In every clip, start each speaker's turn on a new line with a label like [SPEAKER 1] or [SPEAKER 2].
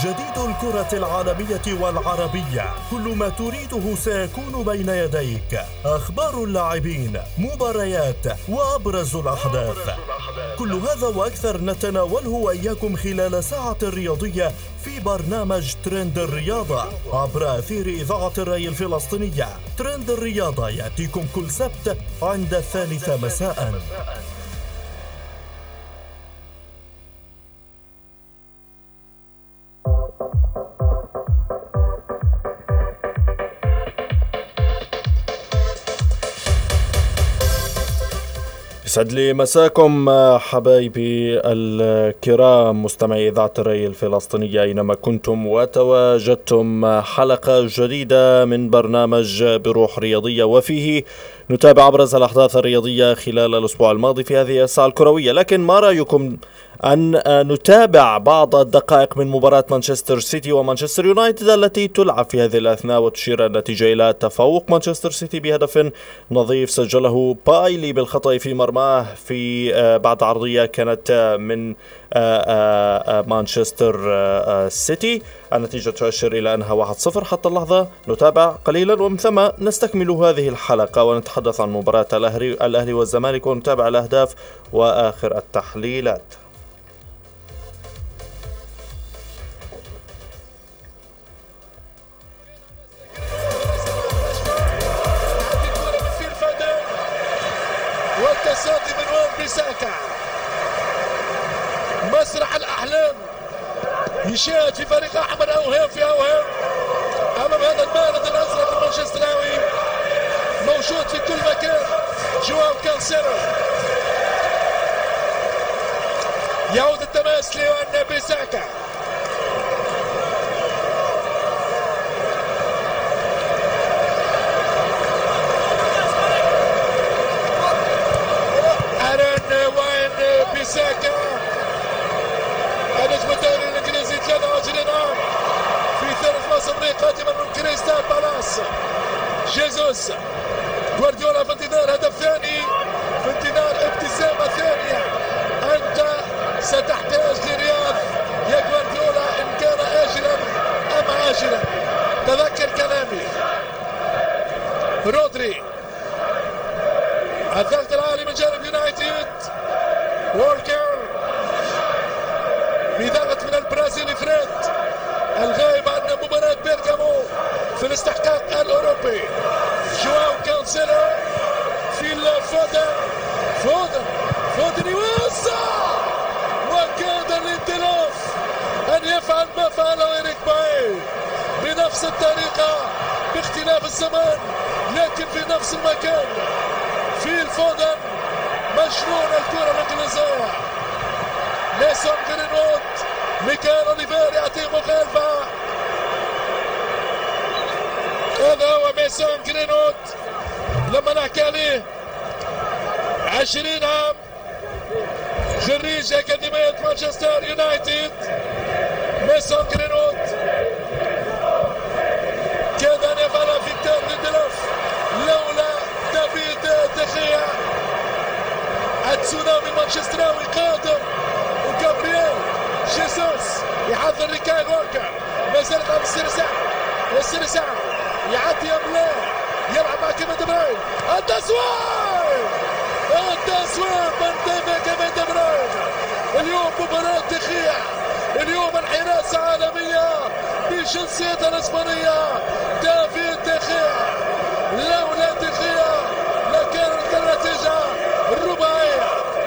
[SPEAKER 1] جديد الكرة العالمية والعربية، كل ما تريده سيكون بين يديك. أخبار اللاعبين، مباريات، وأبرز الأحداث، كل هذا وأكثر نتناوله وإياكم خلال ساعة رياضية في برنامج ترند الرياضة عبر أثير إذاعة الري الفلسطينية. ترند الرياضة يأتيكم كل سبت عند 3 مساء. يسعد لي مساكم حبايبي الكرام مستمعي إذاعة الري الفلسطينية أينما كنتم وتواجدتم. حلقة جديدة من برنامج بروح رياضية، وفيه نتابع أبرز الأحداث الرياضية خلال الأسبوع الماضي في هذه الساعة الكروية. لكن ما رأيكم أن نتابع بعض الدقائق من مباراة مانشستر سيتي ومانشستر يونايتد التي تلعب في هذه الأثناء، وتشير النتيجة إلى تفوق مانشستر سيتي بهدف نظيف سجله بايلي بالخطأ في مرماه في بعد عرضية كانت من مانشستر سيتي. النتيجة تؤشر إلى أنها 1-0 حتى اللحظة. نتابع قليلا ومن ثم نستكمل هذه الحلقة ونتحدث عن مباراة الأهلي والزمالك ونتابع الأهداف وآخر التحليلات.
[SPEAKER 2] والتصدي من وين بيساكا، مسرح الأحلام يشاهد في فريق أحمر أوهام في أوهام أمام هذا المارد الأزرق المانشستراوي موجود في كل مكان. جواو كانسيلو يعود التماس ليوان بيساكا، بيساكا النجم الدولي الانجليزي 23 عام في ثالث مصري قادما من كريستال بالاس. جيزوس غوارديولا في انتظار هدف ثاني، في انتظار ابتسامة ثانية. أنت ستحتاج لرياض يا غوارديولا إن كان آجلا أم عاجلا، تذكر كلامي. رودري، الضغط العالي من جانب يونايتد. وولكر بضغط من البرازيلي فريد الغايب عن مباراة بيرغامو في الاستحقاق الأوروبي. جواو كانسيلو في فودن يوسع، وكاد الانطلاق أن يفعل ما فعله إريك باي بنفس الطريقة باختلاف الزمان لكن في نفس المكان. في الفودن مجنون الكرة الإنجليزية. ميسون جرينوود، ميكال أوليفير يعطيه مخالفة. هذا هو ميسون جرينوود لما نحكي عليه 20 عام، خريج أكاديمية مانشستر يونايتد. ميسون جرينوود كاد أن يفعل فيكتور ليندلوف لولا دافيد دخيا. التسونامي مانشستراوي قادم، وجابرييل جيسوس يحضر لكايل ووكر، ما زالت على السرساع يعدي أم لا، يلعب مع كيفن دي بروين. التسويق من كيفن دي بروين. اليوم مباراة دخية، اليوم الحراسة عالمية بجنسيتها الإسبانية. دافيد دخيا، لولا دخيا لكانت النتيجة الرباعية.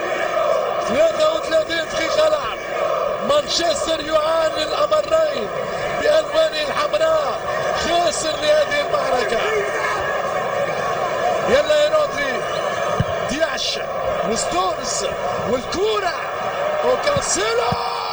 [SPEAKER 2] 33 دقيقة لعب، مانشستر يعاني الأمرين بألوانه الحمراء، خاسر لهذه المعركة. يلا يا رودري، دياش وستونز والكورة وكانسيلو.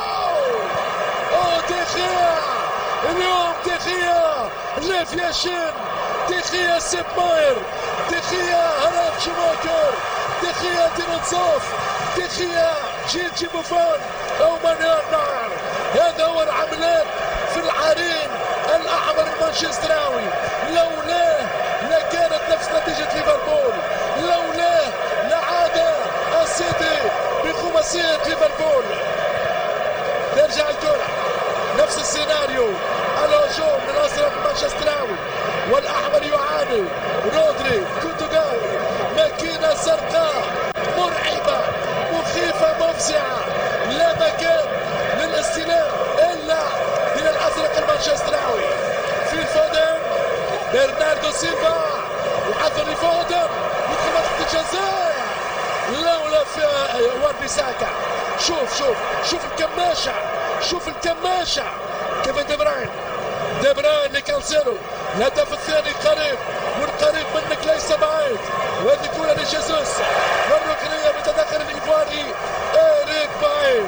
[SPEAKER 2] دخيا اليوم، دخيا ليف ياشين، دخيا سيب ماير، دخيا هرب شماكر، دخيا دينوتسوف، دخيا جيجي بوفون أو مانيار نار. هذا هو العملات في العرين الأحمر المانشستراوي. لولاه لكانت نفس نتيجة ليفربول، لولاه لعاد السيتي بخماسية ليفربول. ترجع الكرة نفس نفس السيناريو، الهجوم من الازرق مانشستراوي والاحمر يعاني. رودري كوندوغال، ماكينه زرقاء مرعبه مخيفه مفزعه، لا مكان للاستلام الا من الازرق المانشستراوي. في فودن، برناردو سيلفا يحضر لفودن، يدخل منطقه الجزاء لولا وان بيساكا. شوف الكماشة كيفن دي براين لكانسيلو، الهدف الثاني قريب والقريب منك ليس بعيد. وهذه كرة لجيسوس والركنية بتدخل الإيفواري إريك باي.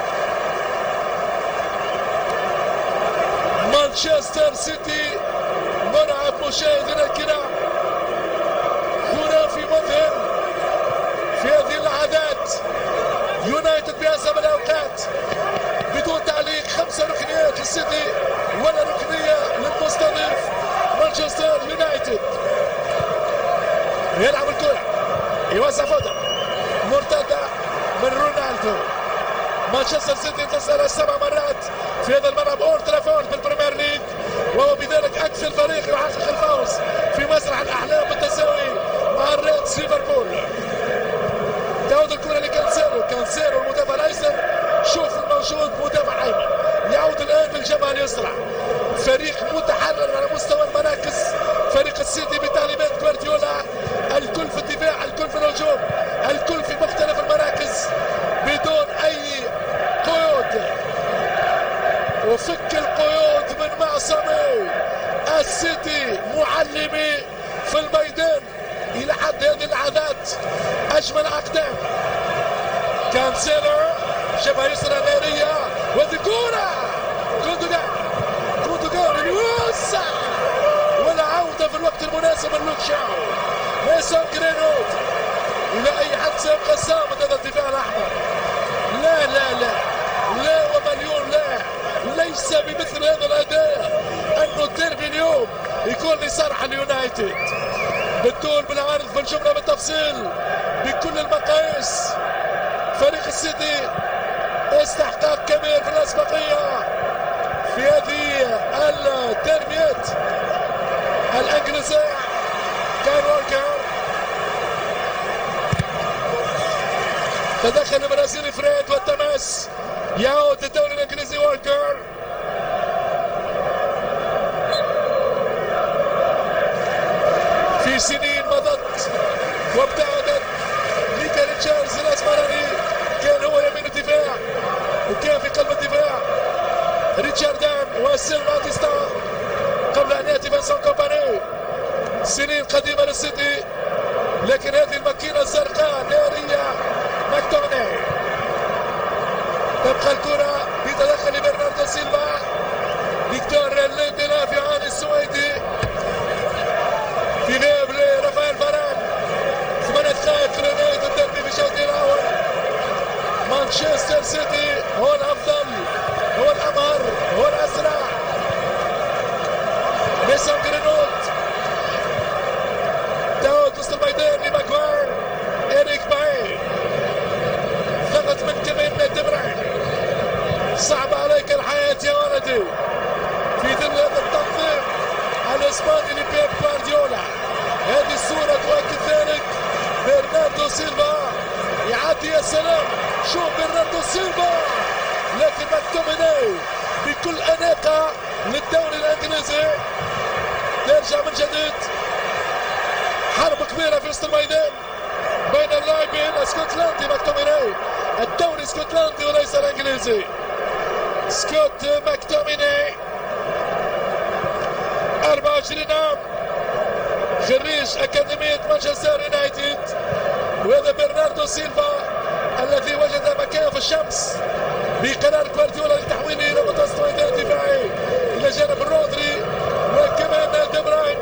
[SPEAKER 2] مانشستر سيتي مرعب مشاهدينا الكرام، خرافي مذهل في هذه اللحظات. يونايتد بأسهل الأوقات بدون تعليق 5 ركنيات للسيتي ولا ركنية للمستضيف مانشستر يونايتد. يلعب الكرة، يوزع فودن، مرتدة من رونالدو. مانشستر سيتي انتصر 7 مرات في هذا الملعب أولد ترافورد بالبريمير ليج، وهو بذلك أكثر فريق يحقق الفوز في مسرح الأحلام بالتساوي مع الريدز ليفربول. تعود الكرة لكانسيلو المدافع الايسر. شوف الموجود مدافع ايمن، يعود الان بالجبهة اليسرى. فريق متحرر على مستوى المراكز، فريق السيتي بتعليمات جوارديولا، الكل في الدفاع، الكل في الهجوم، الكل في مختلف المراكز بدون اي قيود. وفك القيود من معصمي السيتي معلمي في الميدان الى حد هذه اللحظات. اجمل اقدام كانسيلو، جبهه يسرى ناريه، وهذه كوره كوندوغال يوسع، والعوده في الوقت المناسب من لوك شاو. ميسون جرينوود الى اي حد سيبقى صامت هذا الدفاع الاحمر. لا ومليون لا، ليس بمثل هذا الاداء انه الديربي اليوم يكون لصالح اليونايتد. بالطول بالعرض بالجمله بالتفصيل بكل المقاييس، فريق السيتي استحقاق كبير في الاسبقيه في هذه الديربيات الانجليزيه. كان ووكر، تدخل البرازيلي فريد والتماس، يعود للدوري الانجليزي ووكر. في سنين مضت وابتعدت ميكا ريتشاردز الاسمراني، كان هو يمين الدفاع وكان في قلب الدفاع ريتشاردان وسيلفا ديستا قبل ان ياتي فانسون كومباني. سنين قديمه للسيتي، لكن هذه الماكينه الزرقاء ناريه. ماكتوميناي، تبقى الكره بتدخل برناردو سيلفا. فيكتور لينديلاف يعاني السويدي في غياب لرافائيل فاران. 8 دقائق في نهايه الدربي في الشوط الاول. مانشستر سيتي هو الافضل، هو الامهر، هو الاسرع. ميسون جرينوود، تعود وسط الميدان لماكواير. إريك باي، ضغط من كيفن دي براين. صعب عليك الحياة يا ولدي في ظل هذا التنظيم الاسباني لبيب جوارديولا. هذه الصورة تؤكد ذلك. برناردو سيلفا يعدي، يا سلام، شوف برناردو سيلفا، لكن ماكتوميناي بكل أناقة للدوري الانجليزي. يرجع من جديد، حرب كبيرة في وسط الميدان بين اللاعبين اسكتلندي ماكتوميناي، الدوري اسكتلندي وليس الانجليزي. سكوت ماكتوميناي 24 عام، خريج أكاديمية مانشستر يونايتد. وهذا برناردو سيلفا الذي وجد مكان في الشمس بقرار جوارديولا لتحويله إلى متوسط ميدان دفاعي إلى جانب رودري وكمان دي براين.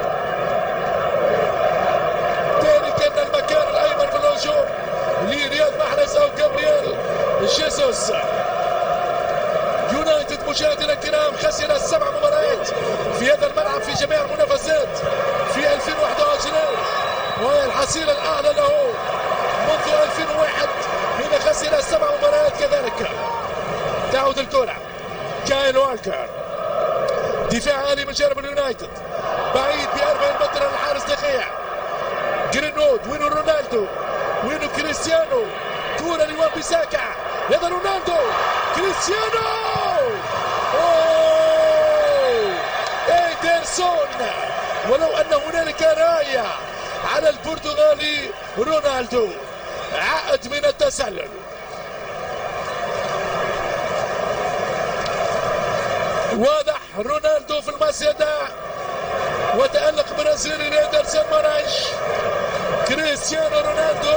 [SPEAKER 2] ثاني كان المكان الأيمن في الهجوم لرياض محرز أو جابرييل جيسوس. يونايتد مشاهدينا الكرام خسر 7 مباريات في هذا الملعب في جميع المنافسات في 2021، وهي الحصيلة الأعلى له منذ 2001 حين خسر 7 مباريات كذلك. تعود الكرة كايل والكر، دفاع عالي من جانب اليونايتد، بعيد ب40 متر الحارس دخيع. جرينوود، وينو رونالدو، وينو كريستيانو، كورة لوان بيساكا، هذا رونالدو، كريستيانو، أوه إيدرسون، ولو أن هنالك راية على البرتغالي رونالدو، عائد من التسلل. واضح رونالدو في المصيدة، وتألق برازيلي لإيدرسون مورايش. كريستيانو رونالدو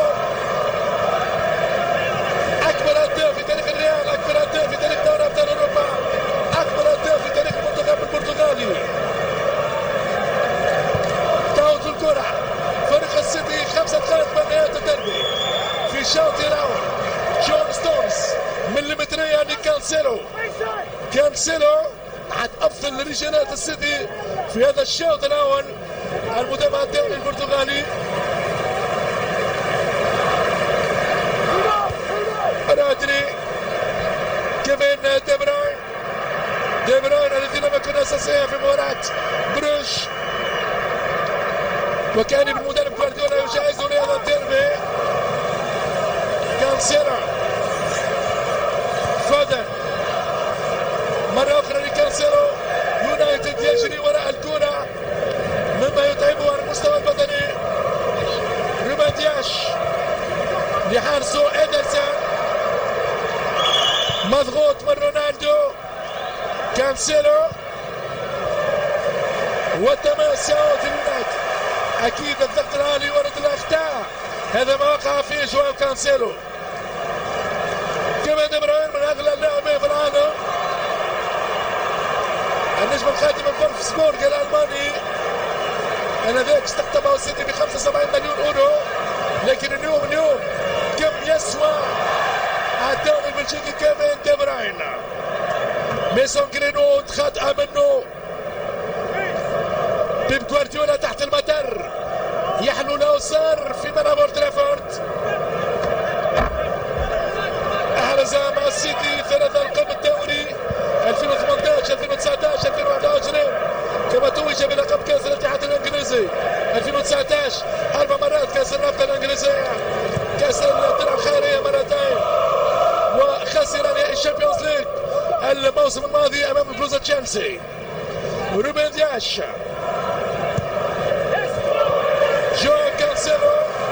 [SPEAKER 2] أكبر هداف في تاريخ الريال، أكبر هداف في تاريخ دوري أبطال أوروبا، أكبر هداف في تاريخ المنتخب البرتغالي. تعود الكرة، فريق السيتي 5 دقائق من نهاية الدربي. في الشوط الأول جون ستونز مليمترية لكانسيلو. كانسيلو أحد أفضل رجالات السيتي في هذا الشوط الأول، المدافع الدولي البرتغالي. رودري، كيفين دي بروين، دي بروين الذي لم يكن أساسيا في مباراة بروش، وكان بالمدرب جوارديولا يجهزه لهذا الديربي. كانسيلو، فودن، مرة أخرى لكانسيلو. يونايتد يجري وراء الكرة مما يتعبه على المستوى البدني. روبن دياش لحارسه إيدرسون، مضغوط من رونالدو. كانسيلو والتماس يعود اليونايتد. أكيد الضغط العالي ورد الأخطاء، هذا ما وقع فيه جواو كانسيلو. كيفين دي بروين من أغلى اللاعبين في العالم، النجم الخادم من فولفسبورغ الألماني، آنذاك استقطبه السيتي ب 75 مليون أورو. لكن اليوم كم يسوى الدوري البلجيكي كيفين دي بروين؟ ميسون جرينوود خطأ منه. بيب جوارديولا تحت المطر، يحلو له صار في ملعب أولد ترافورد. أحرز مع السيتي 3 ألقاب الدوري 2018 2019 2021، كما توج بلقب كأس الاتحاد الإنجليزي 2019 4 مرات، كأس الرابطة الإنجليزية، كأس الدرع الخيرية مرتين، وخسر نهائي الشامبيونز ليج الموسم الماضي أمام بلوزا تشيلسي. روبن دياش، جو كانسيلو،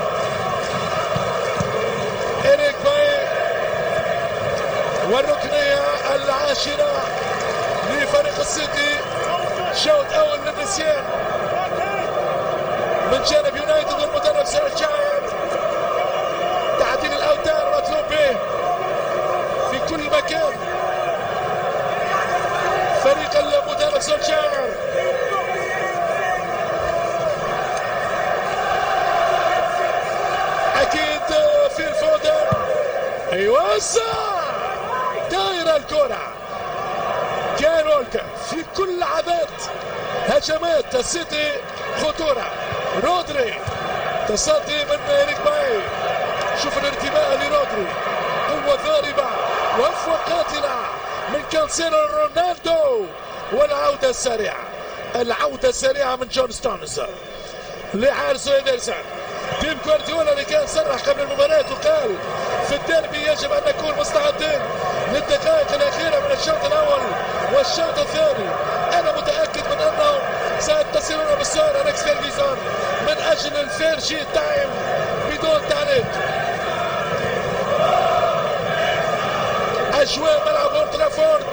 [SPEAKER 2] إريك باي، والركنية العاشرة لفريق السيتي. شوط أول للنسيان من جانب يونايتد والمدرب سولشاير. تعديل الأوتار مطلوب به في كل مكان. فريق المدرب سولشاير أكيد في الفودن يوزع دايرة الكرة. كان والكر في كل عدد هجمات السيتي خطورة. رودري، تصدي من إريك باي، شوف الارتماء لرودري، قوة ضاربة وفوة قاتلة من كانسيلو رونالدو، والعودة السريعة، العودة السريعة من جون ستونز لحارسه إيدرسون. بيب جوارديولا اللي كان صرح قبل المباراة وقال في الديربي يجب أن نكون مستعدين للدقائق الأخيرة من الشوط الأول والشوط الثاني. أنا متأكد من أنهم سيتصلون بالسؤال أليكس فيرجسون من أجل الفيرشي تايم بدون تعليق. أجواء ملعب أولد ترافورد،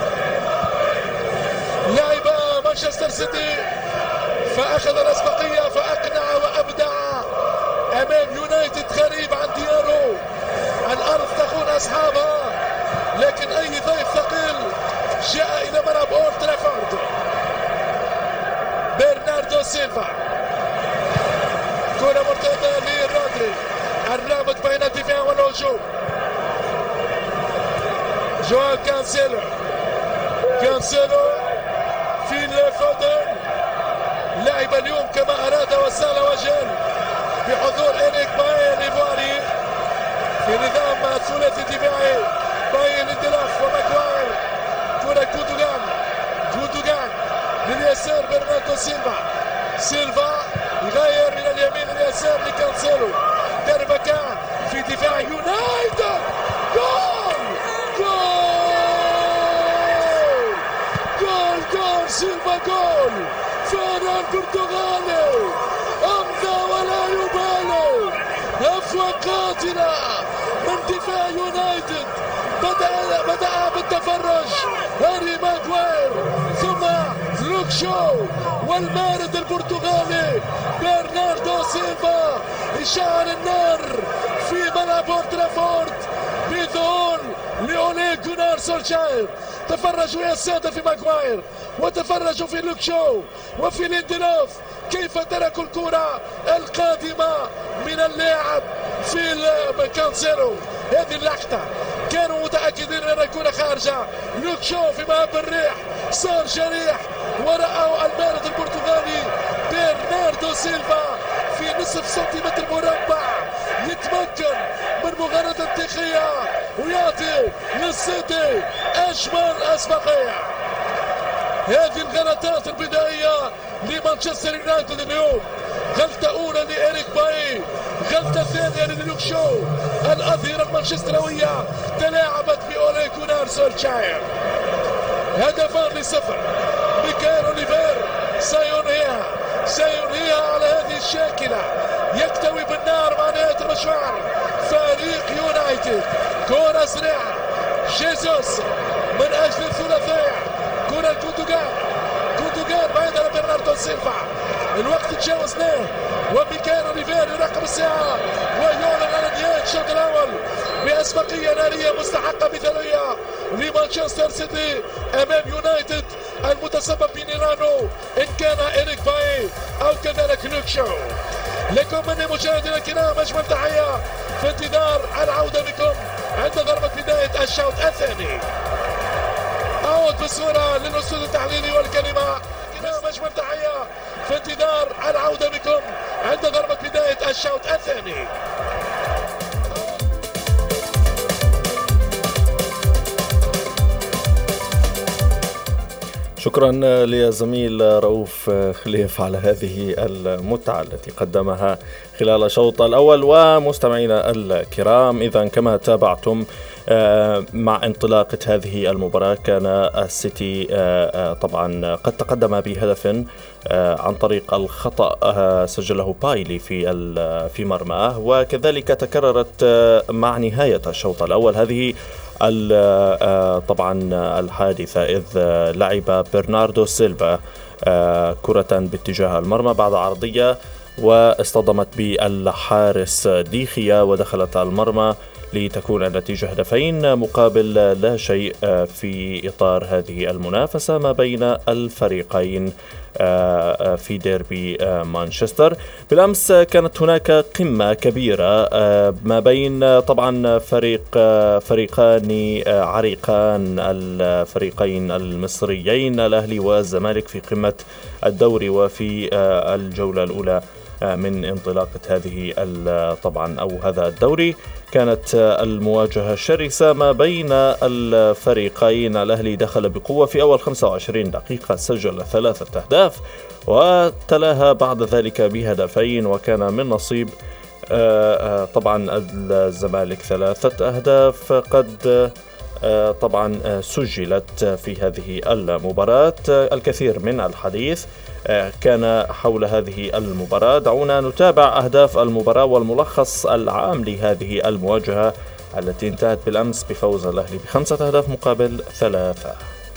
[SPEAKER 2] لاعب مانشستر سيتي فأخذ الأسبقية، فأقنع وأبدع أمام يونايتد غريب عن دياره. الأرض تخون أصحابها، لكن أي ضيف ثقيل جاء إلى ملعب أولد ترافورد. برناردو سيلفا، كرة مرتدة لرودري، الرابط بين الدفاع والهجوم. جواو كانسيلو، كانسيلو في الفودن، لعب اليوم كما أراد وسال وجل بحضور إريك باي الإيفواري في نظام ثلاثي دفاعي. باي للدلاف وماكواير، كرة جوندوغان لليسار برناردو سيلفا يغير من اليمين لليسار لكانسيلو. دربكة في دفاع يونايتد. جول سيلفا جول. فانا البرتغالي أمضى ولا يبالي. هفوة قاتلة من دفاع يونايتد. بدأ بالتفرج هاري ماغواير ثم لوك شو والمارد البرتغالي برناردو سيلفا إشعال النار في ملعب أولد ترافورد بظهور لأولي جونار سولشاير. تفرجوا يا السادة في ماغواير وتفرجوا في لوك شو وفي ليندلوف كيف تركوا الكرة القادمة من اللاعب في كانسيلو. هذه اللقطة كانوا متأكدين أن الكرة خارجة. لوك شو في مهب الريح صار جريح ورأوا المارد البرتغالي برناردو سيلفا في نصف سنتيمتر مربع يتمكن من مغالطة تقنية ويعطي للسيتي أجمل أسبقية. هذه الغلطات البدائية لمانشستر يونايتد اليوم. غلطة أولى لإيريك باي، غلطة ثانية للوك شو. الأظهرة المانشستروية تلاعبت بأولي جونار سولشاير. هدفان لصفر. ميكايل أوليفير سينهيها على هذه الشاكلة. يكتوي بالنار مع نهاية المشوار فريق يونايتد. كرة سريعة جيسوس من أجل الثلاثية. كرة جوندوغان بعيد على برناردو سيلفا. الوقت تجاوزناه وميكايل أوليفير يراقب الساعة ويعلن على نهاية الشوط الأول بأسبقية نارية مستحقة مثالية لمانشستر سيتي أمام يونايتد المتسبب بنيرانو إن كان إيريك باي أو كذلك لوك شو. لكم مني مشاهدينا الكرام أجمل تحية في انتظار العودة بكم عند ضربة بداية الشوط الثاني. أعود بالصورة للأستاذ التحليلي والكلمة. أجمل تحية في انتظار العودة بكم عند ضربة بداية الشوط الثاني.
[SPEAKER 1] شكرا لزميل رؤوف خليف على هذه المتعة التي قدمها خلال الشوط الأول. ومستمعينا الكرام، إذا كما تابعتم مع انطلاقة هذه المباراة كان السيتي طبعا قد تقدم بهدف عن طريق الخطأ سجله بايلي في مرماه، وكذلك تكررت مع نهاية الشوط الأول هذه طبعا الحادثة، إذ لعب برناردو سيلفا كرة باتجاه المرمى بعد عرضية واصطدمت بالحارس ديخيا ودخلت المرمى لتكون النتيجة هدفين مقابل لا شيء في إطار هذه المنافسة ما بين الفريقين في ديربي مانشستر. بالأمس كانت هناك قمة كبيرة ما بين طبعا فريقان عريقان، الفريقين المصريين الأهلي والزمالك في قمة الدوري وفي الجولة الأولى من انطلاقة هذه طبعا أو هذا الدوري. كانت المواجهة شرسة ما بين الفريقين. الأهلي دخل بقوة في أول 25 دقيقة، سجل 3 أهداف وتلاها بعد ذلك بهدفين، وكان من نصيب طبعا الزمالك 3 أهداف قد طبعا سجلت في هذه المباراة. الكثير من الحديث كان حول هذه المباراة. دعونا نتابع أهداف المباراة والملخص العام لهذه المواجهة التي انتهت بالأمس بفوز الأهلي ب5 أهداف مقابل 3.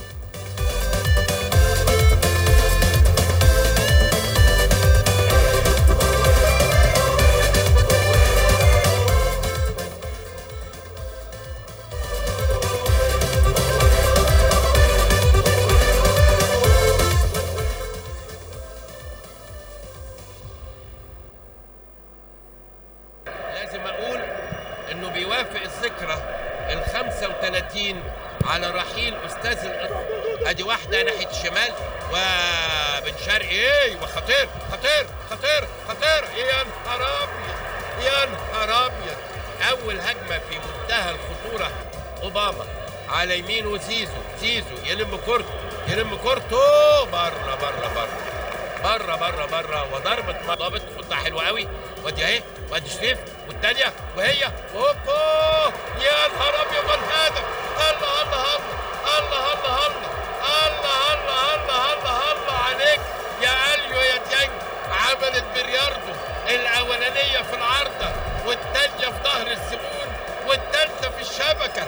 [SPEAKER 3] على رحيل أستاذ أدي واحدة ناحية الشمال وبن شرقي وخطير خطير خطير خطير. يا نهار أبيض يا نهار أبيض. أول هجمة في منتهى الخطورة، أوباما على يمينه زيزو يلم كورته بره وضربة ضابط خطة حلوة قوي. وادي اهي، وادي شريف والتانية وهي وهوبو. يا نهار ابيض الهدف! الله عليك يا اليو يا ديانج. عملت بلياردو الاولانية في العارضة والتانية في ظهر الزبون والتالتة في الشبكة.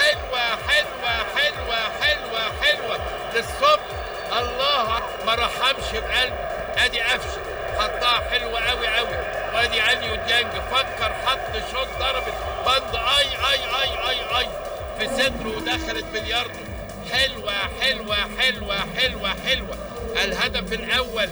[SPEAKER 3] حلوة للصبح. الله ما رحمش بقلب. ادي قفشه حطها حلوه قوي وادي علي ديانج فكر حط شوط ضربت بند اي في صدره ودخلت بلياردو. حلوه. الهدف الاول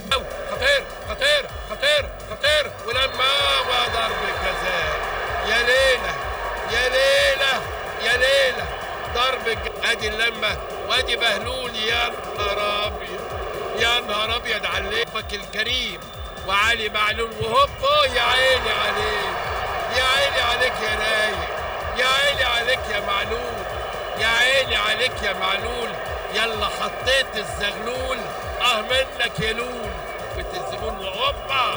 [SPEAKER 3] خطير ولما وضرب الجزاء. يا ليله ضرب ادي اللمه وادي بهلول. يا نهار ابيض عليك الكريم وعلي معلول وهوبو. يا عيني عليك يا رايق. يا عيني عليك يا معلول. يلا حطيت الزغلول منك يا لول بتزمون وهوبا.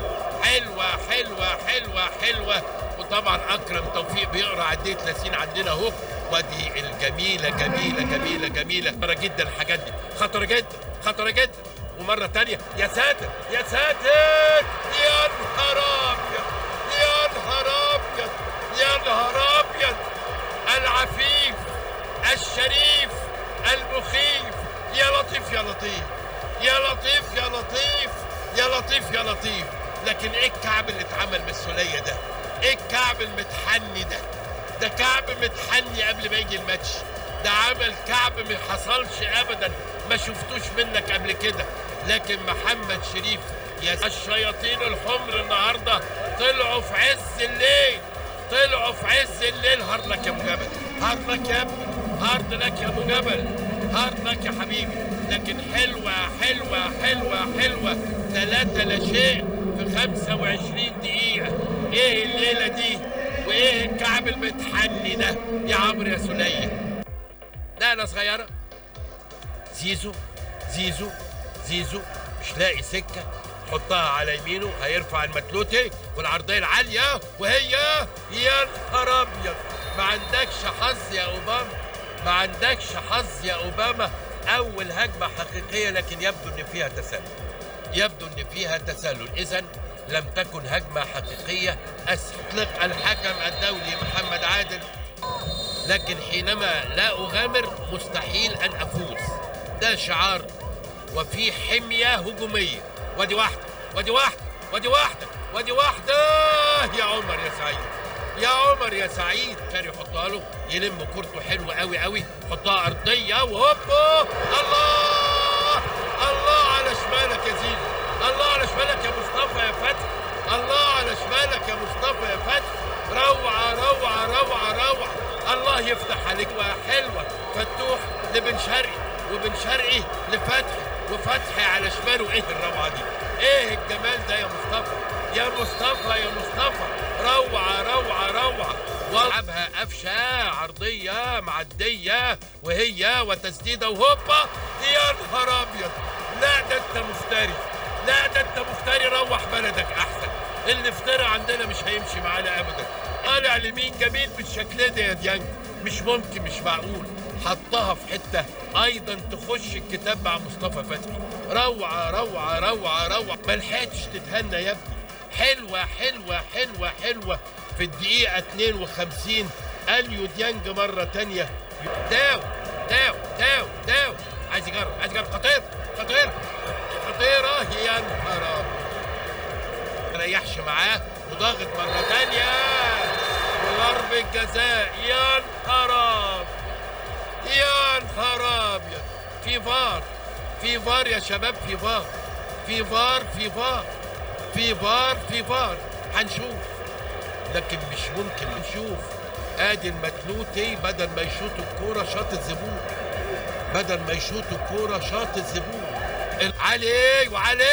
[SPEAKER 3] حلوة. وطبعا اكرم توفيق بيقرا عدية لاسين عندنا اهو. ودي الجميلة خطرة جدا الحاجات دي، خطرة جدا. ومرة تانية يا ساتر يا نهار ابيض العفيف الشريف المخيف. يا لطيف. لكن ايه الكعب اللي اتعمل بالسولية ده؟ ايه الكعب المتحني ده كعب متحني قبل ما يجي الماتش. ده عمل كعب ما حصلش ابدا، ما شفتوش منك قبل كده. لكن محمد شريف يا الشياطين الحمر النهارده طلعوا في عز الليل. هارد لك يا ابو جبل، هارد لك يا ابو جبل، هارد لك يا حبيبي. لكن حلوة 3 لا شيء في 25 دقيقة. ايه الليلة دي وايه الكعب المتحني ده يا عمرو يا سلية؟ نقلة صغيرة. زيزو مش لاقي سكة، حطها على يمينه هيرفع المتلوتي والعرضية العالية وهي يا نهار ابيض. ما عندكش حظ يا اوباما. اول هجمة حقيقية لكن يبدو ان فيها تسلل. اذا لم تكن هجمة حقيقية. أطلق الحكم الدولي محمد عادل. لكن حينما لا أغامر مستحيل أن أفوز. ده شعار وفي حمية هجومية. ودي واحدة يا عمر يا سعيد كان يحطها له يلم كورته حلوة قوي حطها أرضية وهوبو. الله على شمالك يا زيزو. الله على شمالك يا مصطفى يا فتحي. روعة. الله يفتح عليك. وحلوة فتوح لبن شرقي وبن شرقي لفتحي وفتحي على شماله. ايه الروعة دي؟ ايه الجمال ده يا مصطفى. روعة. ولعبها قفشة عرضية معدية وهي وتسديدة وهوبا. يا نهار ابيض. لا ده انت مفتري. روح بلدك احسن. اللي افترى عندنا مش هيمشي معانا ابدا. طالع لمين جميل بالشكل ده يا ديانج؟ مش ممكن، مش معقول. حطها في حتة ايضا تخش الكتاب مع مصطفى فتحي. روعة. ملحقتش تتهنى يا ابني. حلوة. في الدقيقة 52 اليو ديانج مرة تانية. داو عايز يجرب خطيرة. يا نهار ما ريحش معاه وضاغط مرة تانية وضرب الجزاء. يا نهار ابيض. في فار يا شباب. في فار هنشوف. لكن مش ممكن نشوف. ادي المتلوتي بدل ما يشوط الكورة شاط الزبون. عليه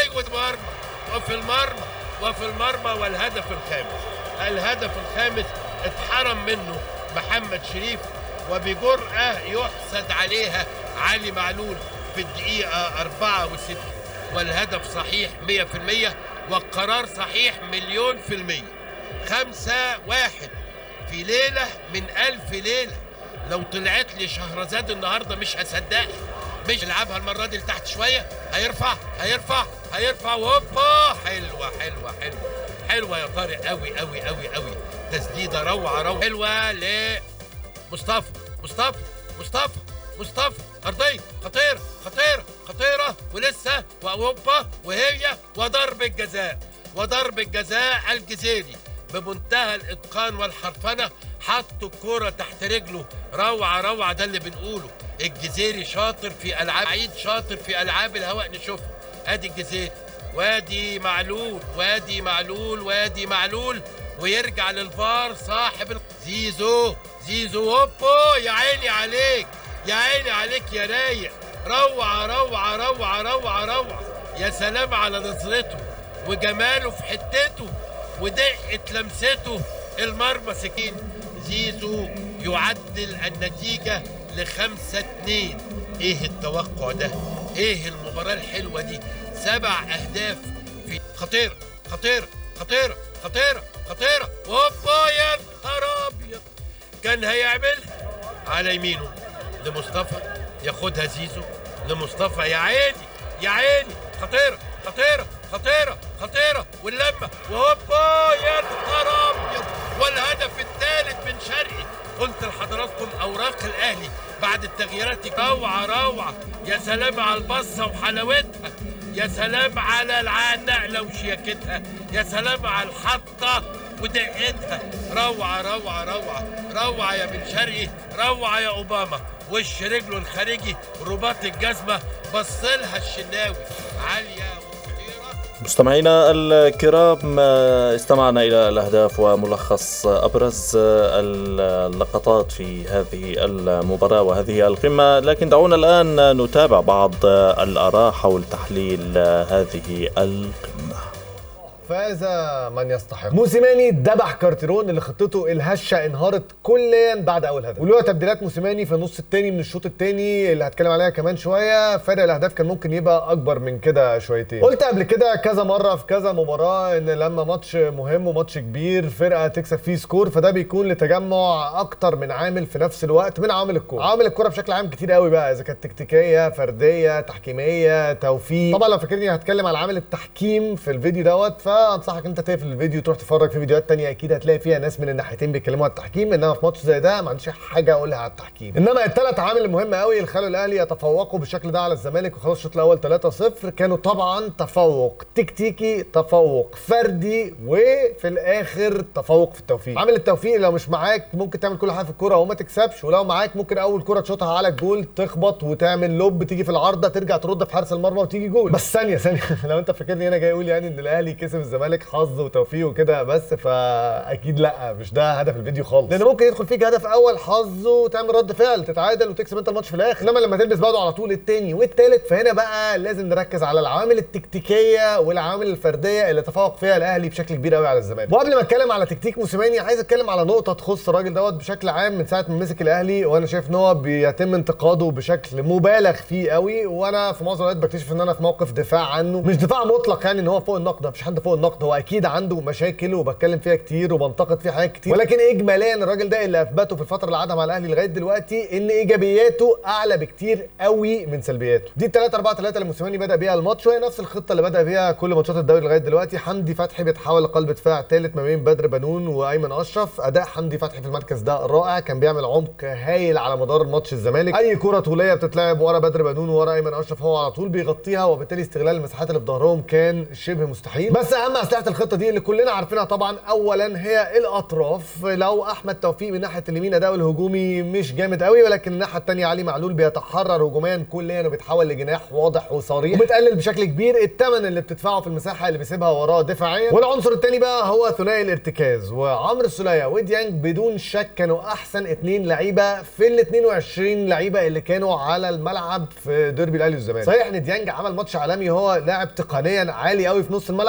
[SPEAKER 3] وفي المرمى والهدف الخامس اتحرم منه محمد شريف وبجرأة يحسد عليها علي معلول في الدقيقة 64. والهدف صحيح 100%، والقرار صحيح 1,000,000%. 5-1 في ليلة من 1000 ليلة. لو طلعت لي شهرزاد النهاردة مش هصدقها. مش يلعبها المرة دي لتحت شوية، هيرفع وهوبا. حلوة يا طارق، قوي. تسديدة روعة حلوة مصطفى أرضية خطيرة ولسه وهوبا وهي وضرب الجزاء الجزيري بمنتهى الإتقان والحرفنة. حط الكرة تحت رجله، روعة. ده اللي بنقوله، الجزيري شاطر في ألعاب عيد، شاطر في ألعاب الهواء. نشوفها، ادي الجزيري وادي معلول ويرجع للفار صاحب زيزو هوبو. يا عيني عليك يا رايق. روعة. يا سلام على نظرته وجماله في حتته ودقة لمسته. المرمى سكين. زيزو يعدل النتيجة ل5-2. ايه التوقع ده؟ ايه المباراة الحلوة دي؟ 7 أهداف في خطيرة وهوبا. يا نهار أبيض، كان هيعملها على يمينه لمصطفى، ياخدها زيزو لمصطفى. يا عيني خطيرة واللمة وهوبا. يا نهار أبيض، والهدف الثالث من شرقي. قلت لحضراتكم أوراق الأهلي بعد التغييرات روعة. يا سلام على البصة وحلاوتها، يا سلام على النقلة وشياكتها، يا سلام على الحطة ودقتها. روعة يا بن شرقي، روعة يا أوباما. وش رجله الخارجي رباط الجزمة بصلها الشناوي عالية.
[SPEAKER 1] مستمعينا الكرام، استمعنا إلى الأهداف وملخص أبرز اللقطات في هذه المباراة وهذه القمة، لكن دعونا الآن نتابع بعض الآراء حول تحليل هذه القمة.
[SPEAKER 4] فاز من يستحق. موسيماني ذبح كارتيرون اللي خطته الهشه انهارت كليا بعد اول هدف، ولولا تبديلات موسيماني في النص الثاني من الشوط الثاني اللي هتكلم عليها كمان شويه، فرق الاهداف كان ممكن يبقى اكبر من كده شويتين. قلت قبل كده كذا مره في كذا مباراه ان لما ماتش مهم وماتش كبير فرقه تكسب فيه سكور، فده بيكون لتجمع اكتر من عامل في نفس الوقت من عوامل الكوره. عوامل الكوره بشكل عام كتير قوي بقى، اذا كانت تكتيكيه، فرديه، تحكيميه، توفيق. طبعا لو فاكرني هتكلم على عامل التحكيم في الفيديو دوت، فانصحك انت تقفل الفيديو تروح تتفرج في فيديوهات تانية، اكيد هتلاقي فيها ناس من الناحيتين بيتكلموا على التحكيم. انما في ماتش زي ده ما عنديش حاجه اقولها على التحكيم. انما الثلاث عوامل المهمه قوي اللي خلوا الاهلي يتفوقوا بالشكل ده على الزمالك وخلاص الشوط الاول 3-0 كانوا طبعا تفوق تكتيكي، تفوق فردي، وفي الاخر تفوق في التوفيق. عامل التوفيق لو مش معاك ممكن تعمل كل حاجه في الكوره وما تكسبش، ولو معاك ممكن اول كوره تشوطها على الجول تخبط وتعمل لوب تيجي في العارضه ترجع ترد في حارس المرمى وتيجي جول. بس ثانيه لو انت فاكرني انا جاي اقول يعني ان الاهلي كسب الزمالك حظ وتوفيق وكده بس، فاكيد لا، مش ده هدف الفيديو خالص، لان ممكن يدخل فيك هدف اول حظ وتعمل رد فعل تتعادل وتكسب انت الماتش في الاخر، انما لما تلبس بعده على طول الثاني والثالث، فهنا بقى لازم نركز على العوامل التكتيكيه والعوامل الفرديه اللي تفوق فيها الاهلي بشكل كبير قوي على الزمالك. وقبل ما اتكلم على تكتيك موسيماني عايز اتكلم على نقطه تخص الراجل دوت بشكل عام. من ساعه ما مسك الاهلي وانا شايف ان هو بيتم انتقاده بشكل مبالغ فيه قوي، وانا في معظم الوقت بكتشف ان انا في موقف دفاع عنه، مش دفاع مطلق يعني ان هو فوق النقد، مفيش حد فوق النقد، هو اكيد عنده مشاكل وبتكلم فيها كتير وبنتقد فيه حاجات كتير، ولكن اجماليا الراجل ده اللي اثبته في الفتره اللي قعدها مع الاهلي لغايه دلوقتي ان ايجابياته اعلى بكتير قوي من سلبياته. دي 3-4-3 اللي موسيماني بدا بيها الماتش، وهي نفس الخطه اللي بدا بيها كل ماتشات الدوري لغايه دلوقتي. حمدي فتحي بيتحول لقلب دفاع ثالث ما بين بدر بنون وايمن اشرف. اداء حمدي فتحي في المركز ده رائع، كان بيعمل عمق هايل على مدار الماتش. الزمالك اي كره طوليه بتتلعب ورا بدر بنون ورا ايمن اشرف هو على طول بيغطيها، وبالتالي استغلال المساحات اللي في ظهرهم كان شبه مستحيل. بس اهم اسلحه الخطه دي اللي كلنا عارفينها طبعا اولا هي الاطراف. لو احمد توفيق من ناحيه اليمين اداؤه الهجومي مش جامد قوي، ولكن الناحيه الثانيه علي معلول بيتحرر هجوميا كليا وبيتحول لجناح واضح وصريح، وبتقلل بشكل كبير الثمن اللي بتدفعه في المساحه اللي بيسيبها وراه دفاعيا. والعنصر الثاني بقى هو ثنائي الارتكاز، وعمرو السوليه وديانج بدون شك كانوا احسن 2 لعيبه في ال 22 لعيبه اللي كانوا على الملعب في ديربي الاهلي والزمالك. صحيح ان ديانج عمل ماتش عالمي، هو لاعب تقنيا عالي قوي في نص الملعب، بس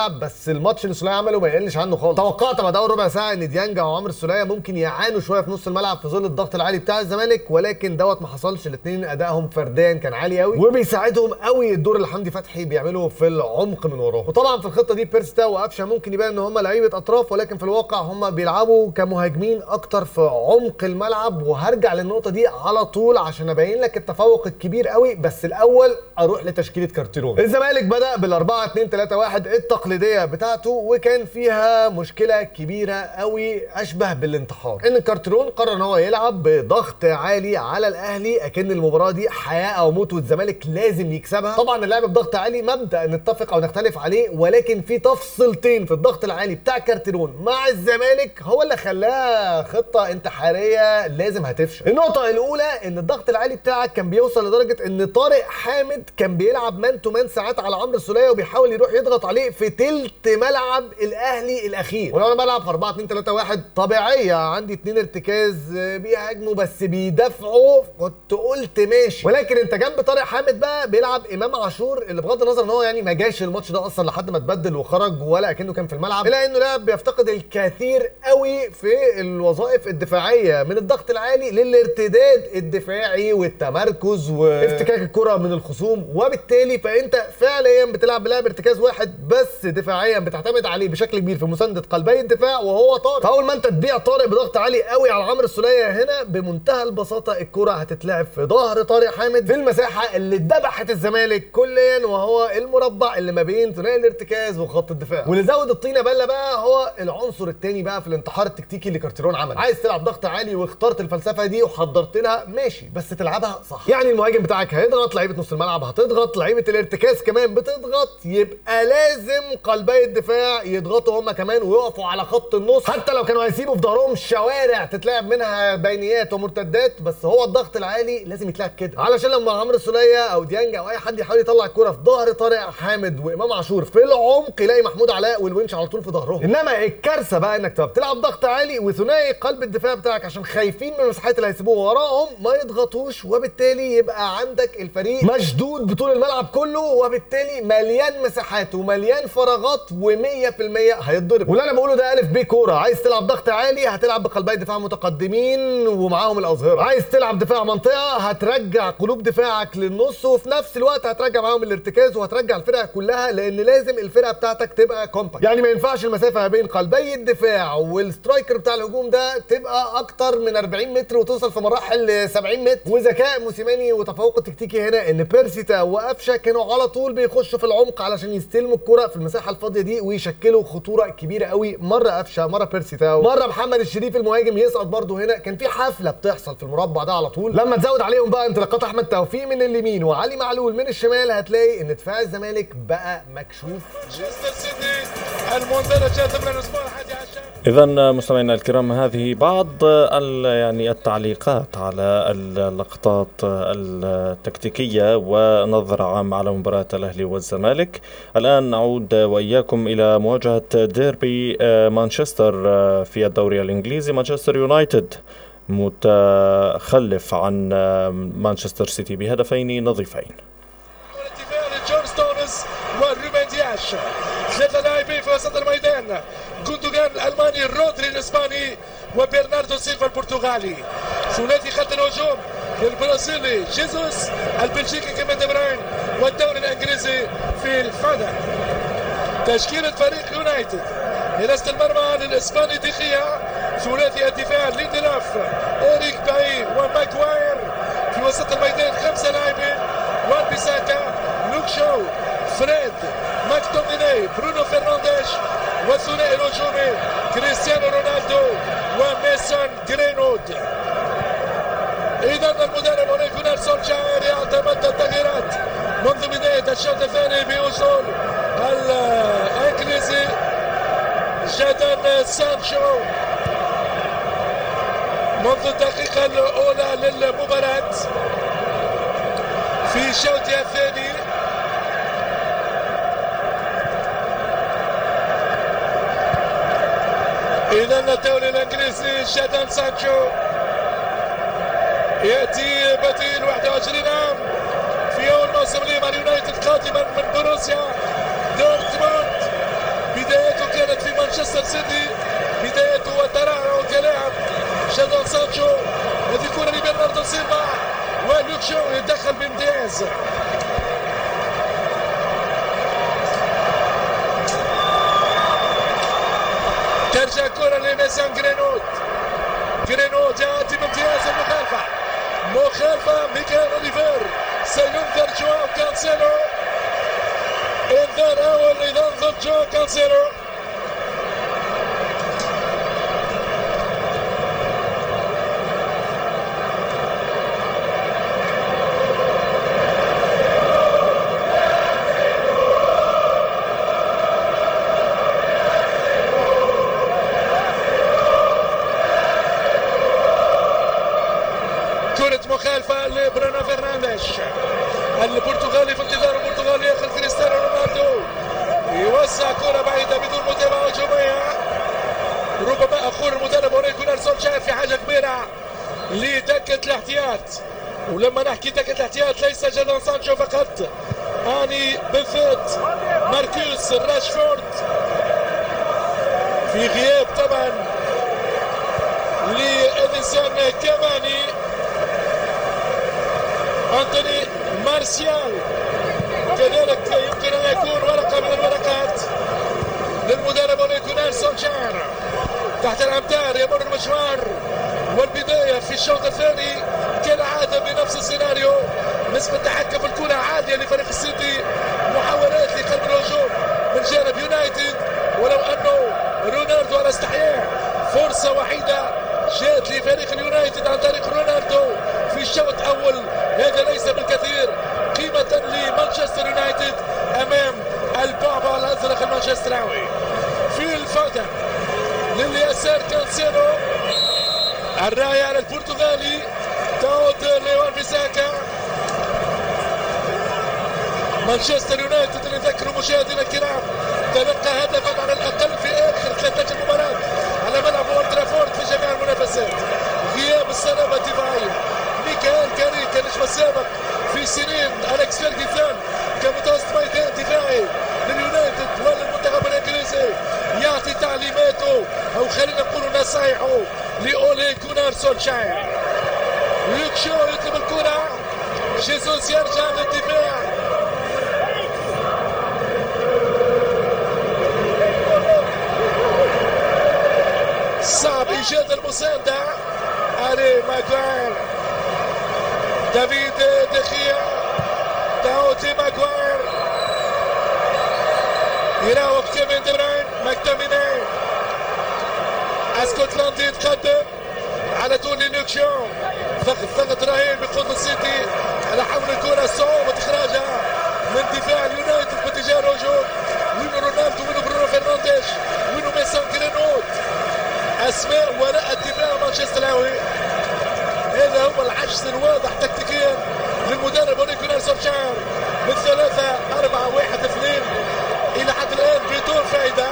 [SPEAKER 4] بس الماتش اللي السولية عمله ما يقلش عنه خالص. توقعت بعد اول ربع ساعه ان ديانج او عمرو السولية ممكن يعانوا شويه في نص الملعب في ظل الضغط العالي بتاع الزمالك، ولكن دوت ما حصلش. الاثنين ادائهم فرديا كان عالي قوي وبيساعدهم قوي الدور اللي حمدي فتحي بيعمله في العمق من وراه. وطبعا في الخطه دي بيرسي تاو وقفشه ممكن يبان ان هم لعيبه اطراف، ولكن في الواقع هم بيلعبوا كمهاجمين اكتر في عمق الملعب. وهرجع للنقطه دي على طول عشان ابين لك التفوق الكبير قوي، بس الاول اروح لتشكيله كارتيرون. الزمالك بدا بال4-2-3-1 التقليديه بتاعته، وكان فيها مشكله كبيره قوي اشبه بالانتحار، ان كارتيرون قرر ان هو يلعب بضغط عالي على الاهلي اكن المباراه دي حياه او موت والزمالك لازم يكسبها. طبعا اللعب بضغط عالي مبدا نتفق او نختلف عليه، ولكن في تفصيلتين في الضغط العالي بتاع كارتيرون مع الزمالك هو اللي خلاها خطه انتحاريه لازم هتفشل. النقطه الاولى ان الضغط العالي بتاعك كان بيوصل لدرجه ان طارق حامد كان بيلعب مان تو مان ساعات على عمرو السولية وبيحاول يروح يضغط عليه في تلت ملعب الاهلي الاخير. ولو انا بلعب في 4-2-3-1 طبيعيه عندي 2 ارتكاز بيهاجموا بس بيدافعوا كنت قلت ماشي، ولكن انت جنب طارق حامد بقى بيلعب امام عاشور اللي بغض النظر ان هو يعني ما جاش الماتش ده اصلا لحد ما اتبدل وخرج ولا كأنه كان في الملعب، الا انه لاعب بيفتقد الكثير قوي في الوظائف الدفاعيه من الضغط العالي للارتداد الدفاعي والتمركز وافتكاك الكره من الخصوم. وبالتالي فانت فعليا بتلعب بلاعب ارتكاز واحد بس دفاعيا بتعتمد عليه بشكل كبير في مسانده قلبي الدفاع وهو طارق. فاول ما انت تبيع طارق بضغط عالي قوي على عمرو السولية هنا بمنتهى البساطه الكره هتتلعب في ظهر طارق حامد في المساحه اللي ذبحت الزمالك كليا، وهو المربع اللي ما بين ثنائي الارتكاز وخط الدفاع. واللي زود الطينه بله بقى هو العنصر الثاني بقى في الانتحار التكتيكي اللي كارتيرون عمل. عايز تلعب ضغط عالي واخترت الفلسفه دي وحضرت لها ماشي، بس تلعبها صح. يعني المهاجم بتاعك هيضغط، لعيبه نص الملعب هتضغط، لعيبه الارتكاز كمان بتضغط، يبقى لازم قلبي الدفاع يضغطوا هم كمان ويقفوا على خط النص، حتى لو كانوا هيسيبوا في ظهرهم شوارع تتلعب منها بينيات ومرتدات، بس هو الضغط العالي لازم يتلعب كده علشان لما عمرو السولية او ديانج او اي حد يحاول يطلع الكره في ظهر طارق حامد وامام عاشور في العمق يلاقي محمود علاء والونش على طول في ظهرهم. انما الكارثه بقى انك تبقى بتلعب ضغط عالي وثنائي قلب الدفاع بتاعك عشان خايفين من المساحات اللي هيسيبوها وراهم ما يضغطوش، وبالتالي يبقى عندك الفريق مشدود بطول الملعب كله، وبالتالي مليان مساحات ومليان فراغات و100% هيتضرب. واللي انا بقوله ده الف ب كوره. عايز تلعب ضغط عالي هتلعب بقلبي دفاع متقدمين ومعاهم الاظهره. عايز تلعب دفاع منطقه هترجع قلوب دفاعك للنص وفي نفس الوقت هترجع معاهم الارتكاز وهترجع الفرقه كلها، لان لازم الفرقه بتاعتك تبقى كومباكت. يعني ما ينفعش المسافه ما بين قلبي الدفاع والسترايكر بتاع الهجوم ده تبقى اكتر من 40 متر وتوصل في مراحل 70 متر. وذكاء موسيماني وتفوقه التكتيكي هنا ان بيرسي تاو وقفشه كانوا على طول بيخشوا في العمق علشان يستلموا الكره في المساحه الفاضيه دي ويشكلوا خطوره كبيره قوي. مره قفشه، مره بيرسي تاو، مره محمد الشريف المهاجم يسقط برده. هنا كان في حفله بتحصل في المربع ده على طول. لما تزود عليهم بقى انطلاقات احمد توفيق من اليمين وعلي معلول من الشمال هتلاقي ان دفاع الزمالك بقى مكشوف.
[SPEAKER 1] إذا مستمعينا الكرام هذه بعض يعني التعليقات على اللقطات التكتيكية ونظرة عامة على مباراة الأهلي والزمالك. الآن نعود وإياكم إلى مواجهة ديربي مانشستر في الدوري الإنجليزي. مانشستر يونايتد متخلف عن مانشستر سيتي بهدفين نظيفين.
[SPEAKER 2] وروبن دياش، 3 لاعبين في وسط الميدان، جوندوغان الالماني، رودري الاسباني وبرناردو سيلفا البرتغالي. ثلاثي خط الهجوم البرازيلي جيزوس، البلجيكي كيفن دي بروين، والدوري الانجليزي في الفادا. تشكيلة فريق يونايتد: حراسة المرمى للاسباني ديخيا، ثلاثي الدفاع ليندلاف، إريك باي وماغواير. في وسط الميدان 5 لاعبين: وان بيساكا، لوك شو، فريد، ماكتوميني، برونو فرنانديز. والثنائي الهجومي كريستيانو رونالدو وميسون جرينوود. اذا المدرب هناك سولشاير يعتمد التغييرات منذ بدايه الشوط الثاني بوصول الانجليزي جادان سانشو منذ الدقيقه الاولى للمباراه في شوطها الثاني. إذا الدوري الإنجليزي جادان سانشو يأتي بديل 21 عام في أول موسم لمان يونايتد قادما من بروسيا دورتموند. بداية لمانشستر سيتي بدايته وترعرعه كلاعب جادون سانشو. هذه كرة لبرناردو سيلفا ولوك شو يتدخل بامتياز. ترجع كرة لميسان جرينوت يأتي بامتياز. مخالفة ميكائيل أوليفير سينذر جواو كانسيلو. انذار أول إذا ضد جواو كانسيلو. مخالفة لبرونو فرنانديز البرتغالي في انتظار البرتغال ياخذ كريستيانو رونالدو يوزع كرة بعيدة بدون متابعة هجومية. ربما أخور المدرب أولي جونار سولشاير في حاجة كبيرة لدكة الاحتياط. ولما نحكي دكة الاحتياط ليس جادون سانشو فقط، أني بثت ماركوس راشفورد في غياب طبعا لإدنسون كافاني. أنتوني مارسيال كذلك يمكن أن يكون ورقة من الورقات للمدرب أولي جونار سولشاير. تحت الأمتار يمر المشوار والبداية في الشوط الثاني كالعادة بنفس السيناريو. نسبة تحكم في الكرة عالية لفريق السيتي، محاولات لقلب الهجوم من جانب يونايتد، ولو أنه رونالدو على استحياء فرصة وحيدة جاءت لفريق اليونايتد عن طريق رونالدو في الشوط الأول. هذا ليس بالكثير قيمة لمانشستر يونايتد أمام البعبع الأزرق المانشستراوي. في الفاتح لليسار كانسيلو، الراية على البرتغالي تعود لوان بيساكا. مانشستر يونايتد اللي ذكروا مشاهدينا الكرام تلقى هدفا على الأقل في آخر 13 مباراة على ملعب أولد ترافورد في جميع المنافسات. غياب السلامة الدفاعية ميكائيل كاريك النجم السابق في سنين أليكس فيرجسون كمتوسط ميدان دفاعي لليونايتد وللمنتخب الإنجليزي يعطي تعليماته أو خلينا نقول نصايحه لأولي جونار سولشاير. لوك شو يطلب الكرة، جيسوس يرجع للدفاع. صعب إيجاد المساندة. هاري ماغواير، دافيد دخيا، داوتي ماغواير يراوغ كيفن دي بروين. ماكتوميناي اسكتلندي يتقدم على طول لوك شو. ضغط رهيب بقوة السيتي على حول الكرة، صعوبة إخراجها من دفاع اليونايتد باتجاه الهجوم. وينو رونالدو، وينو برونو فرنانديز، وينو ميسون جرينوت، أسماء وراء الدفاع مانشستراوي. هذا هو العجز الواضح تكتيكيا للمدرب أولي جونار سولشاير من 3-4-1-2 إلى حد الآن بدون فائدة.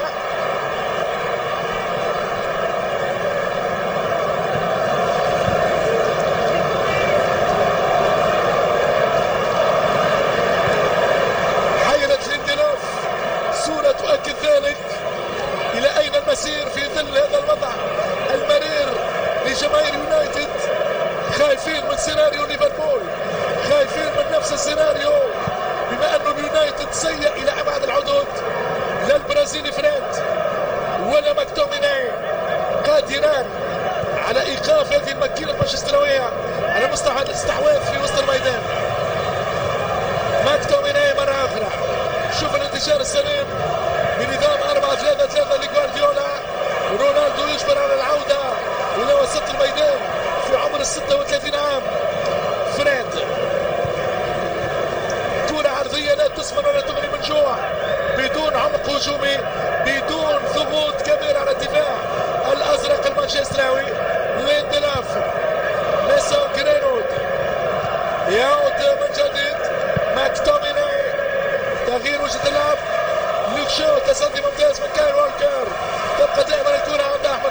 [SPEAKER 2] حيرت ليندلوف، صورة تؤكد ذلك. إلى أين المسير في ظل هذا الوضع المرير لجماهير يونايتد؟ خايفين من سيناريو ليفربول، خايفين من نفس السيناريو بما أنه اليونايتد سيء إلى أبعد الحدود. لا البرازيلي فريد ولا ماكتوميناي قادران على إيقاف هذه الماكينة المانشستراوية على مستوى الاستحواذ في وسط الميدان. ماكتوميناي مرة أخرى، شوف الانتشار السليم بنظام 4-3-3 لجوارديولا. رونالدو يجبر على العودة إلى وسط الميدان في عمر 36 عام. فريد، كرة عرضية لا تسمن ولا تغني من جوع، بدون عمق هجومي، بدون ضغوط كبير على الدفاع الأزرق المانشستراوي. ليندلاف، ميسون جرينوود يعود من جديد. ماكتوميناي، تغيير وجهة اللعب. لوك شو، تصدي ممتاز من كايل وولكر. تبقى دائما الكرة عند أحمد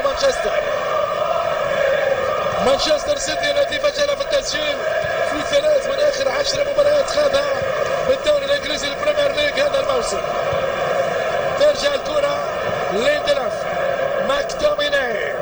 [SPEAKER 2] مانشستر سيتي الذي فشل في التسجيل في 3 من آخر 10 مباريات خاضها بالدوري الإنجليزي البريمير ليج هذا الموسم. ترجع الكرة ليندلوف، ماكتوميناي.